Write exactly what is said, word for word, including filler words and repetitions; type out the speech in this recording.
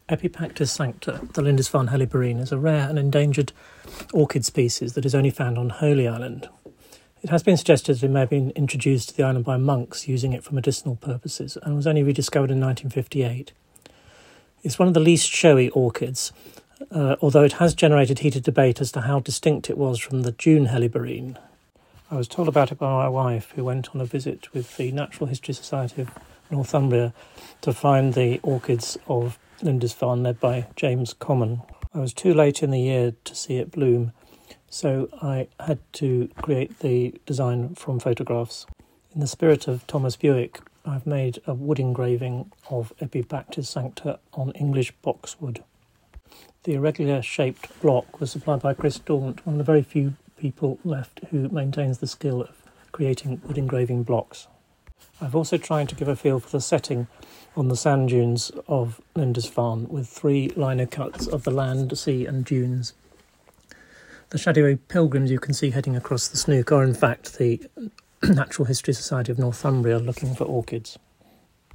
Epipactis sancta, the Lindisfarne helleborine, is a rare and endangered orchid species that is only found on Holy Island. It has been suggested that it may have been introduced to the island by monks using it for medicinal purposes and was only rediscovered in nineteen fifty-eight. It's one of the least showy orchids, uh, although it has generated heated debate as to how distinct it was from the June helleborine. I was told about it by my wife, who went on a visit with the Natural History Society of Northumbria to find the orchids of Lindisfarne, led by James Common. I was too late in the year to see it bloom, so I had to create the design from photographs. In the spirit of Thomas Bewick, I've made a wood engraving of Epipactis sancta on English boxwood. The irregular shaped block was supplied by Chris Daunt, one of the very few people left who maintains the skill of creating wood engraving blocks. I've also tried to give a feel for the setting on the sand dunes of Lindisfarne with three lino cuts of the land, sea and dunes. The shadowy pilgrims you can see heading across the Snook are in fact the Natural History Society of Northumbria looking for orchids.